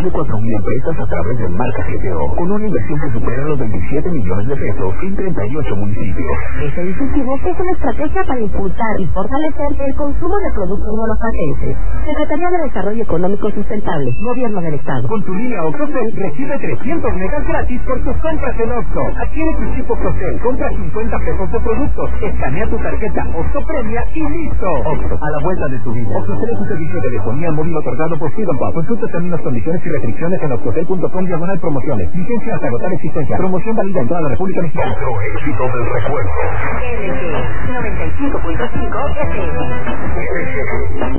de 4.000 empresas a través de Marca GTO, con una inversión que supera los 27 millones de pesos en 38 municipios. Este dispositivo es una estrategia para impulsar y fortalecer el consumo de productos guanajuatenses. Secretaría de Desarrollo Económico Sustentable, Gobierno del Estado. Con tu línea Ocrocel recibe 300 megas gratis por tus compras en Oxxo. Adquiere tu chip Ocrocel, compra 50 pesos de productos, escanea tu tarjeta Oxxo Premia y listo. Oxxo, a la vuelta de tu vida. Oxxo es un servicio de telefonía móvil otorgado por Freedom Pop. Consulta términos, condiciones y restricciones en oxxocel.com/promociones. Licencia hasta agotar existencia. Promoción válida en toda la República Mexicana. Otro éxito del recuerdo. LG 95.5 FM.